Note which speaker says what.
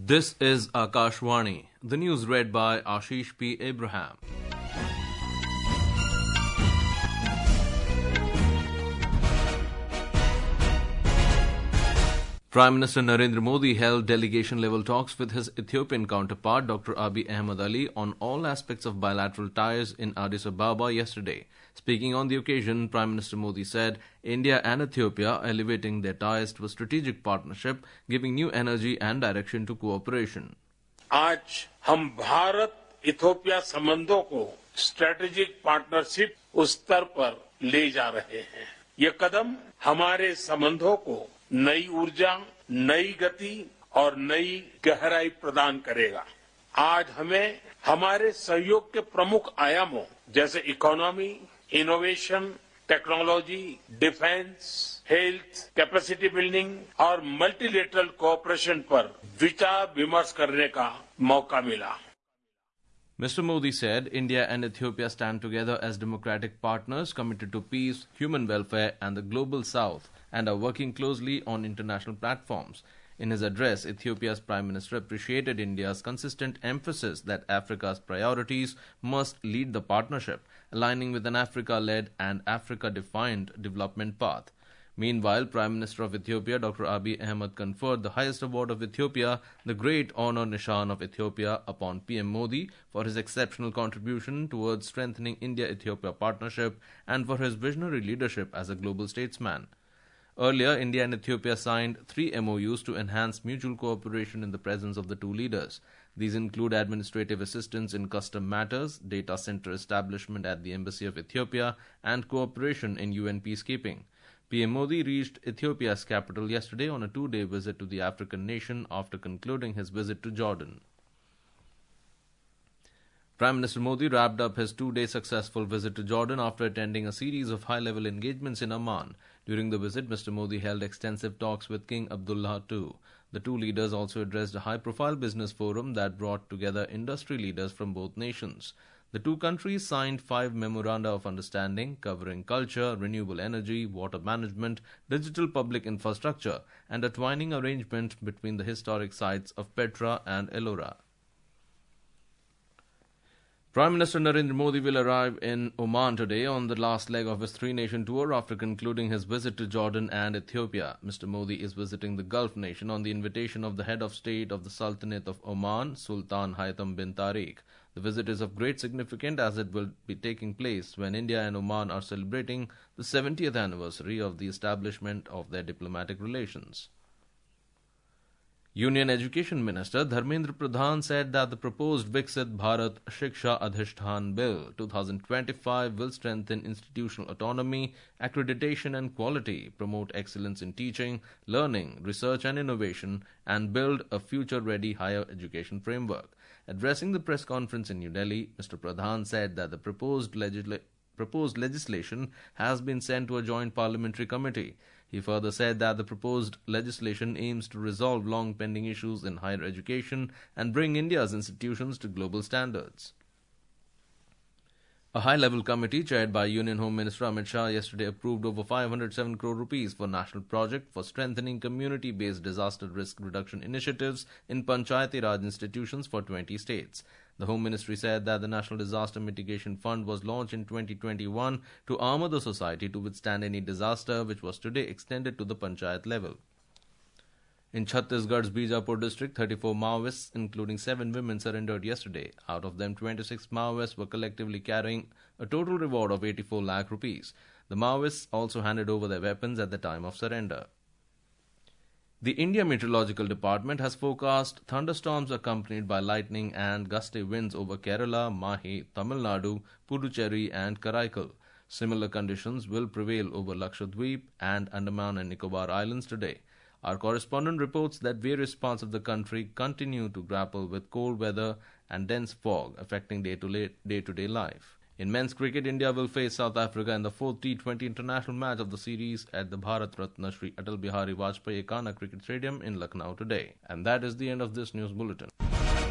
Speaker 1: This is Akashvani. The news read by Ashish P. Abraham. Prime Minister Narendra Modi held delegation-level talks with his Ethiopian counterpart Dr. Abiy Ahmed Ali on all aspects of bilateral ties in Addis Ababa yesterday. Speaking on the occasion, Prime Minister Modi said India and Ethiopia are elevating their ties to a strategic partnership, giving new energy and direction to cooperation.
Speaker 2: आज हम Bharat Ethiopia संबंधों को strategic partnership उस स्तर पर ले जा रहे हैं। ये कदम हमारे संबंधों को नई ऊर्जा, नई गति और नई गहराई प्रदान करेगा। आज हमें हमारे सहयोग के प्रमुख आयामों जैसे economy, innovation, technology, defence, health, capacity building और मल्टीलेटरल कोऑपरेशन पर विचार विमर्श करने का मौका मिला।
Speaker 1: Mr. Modi said India and Ethiopia stand together as democratic partners committed to peace, human welfare and the global south and are working closely on international platforms. In his address, Ethiopia's Prime Minister appreciated India's consistent emphasis that Africa's priorities must lead the partnership, aligning with an Africa-led and Africa-defined development path. Meanwhile, Prime Minister of Ethiopia, Dr. Abiy Ahmed, conferred the highest award of Ethiopia, the Great Honor Nishan of Ethiopia, upon PM Modi for his exceptional contribution towards strengthening India-Ethiopia partnership and for his visionary leadership as a global statesman. Earlier, India and Ethiopia signed 3 MOUs to enhance mutual cooperation in the presence of the two leaders. These include administrative assistance in custom matters, data center establishment at the Embassy of Ethiopia, and cooperation in UN peacekeeping. PM Modi reached Ethiopia's capital yesterday on a 2-day visit to the African nation after concluding his visit to Jordan. Prime Minister Modi wrapped up his 2-day successful visit to Jordan after attending a series of high-level engagements in Amman. During the visit, Mr. Modi held extensive talks with King Abdullah II. The two leaders also addressed a high-profile business forum that brought together industry leaders from both nations. The two countries signed 5 memoranda of understanding covering culture, renewable energy, water management, digital public infrastructure, and a twining arrangement between the historic sites of Petra and Ellora. Prime Minister Narendra Modi will arrive in Oman today on the last leg of his 3-nation tour after concluding his visit to Jordan and Ethiopia. Mr. Modi is visiting the Gulf nation on the invitation of the head of state of the Sultanate of Oman, Sultan Haytham bin Tariq. The visit is of great significance as it will be taking place when India and Oman are celebrating the 70th anniversary of the establishment of their diplomatic relations. Union Education Minister Dharmendra Pradhan said that the proposed Viksit Bharat Shiksha Adhishthan Bill 2025 will strengthen institutional autonomy, accreditation and quality, promote excellence in teaching, learning, research and innovation, and build a future-ready higher education framework. Addressing the press conference in New Delhi, Mr. Pradhan said that the proposed legislation has been sent to a joint parliamentary committee. He further said that the proposed legislation aims to resolve long-pending issues in higher education and bring India's institutions to global standards. A high-level committee chaired by Union Home Minister Amit Shah yesterday approved over 507 crore rupees for national project for strengthening community-based disaster risk reduction initiatives in Panchayati Raj institutions for 20 states. The Home Ministry said that the National Disaster Mitigation Fund was launched in 2021 to armour the society to withstand any disaster, which was today extended to the Panchayat level. In Chhattisgarh's Bijapur district, 34 Maoists, including 7 women, surrendered yesterday. Out of them, 26 Maoists were collectively carrying a total reward of 84 lakh rupees. The Maoists also handed over their weapons at the time of surrender. The India Meteorological Department has forecast thunderstorms accompanied by lightning and gusty winds over Kerala, Mahi, Tamil Nadu, Puducherry and Karaikal. Similar conditions will prevail over Lakshadweep and Andaman and Nicobar Islands today. Our correspondent reports that various parts of the country continue to grapple with cold weather and dense fog affecting day-to-day life. In men's cricket, India will face South Africa in the 4th T20 international match of the series at the Bharat Ratna Shri Atal Bihari Vajpayee Ekana Cricket Stadium in Lucknow today. And that is the end of this news bulletin.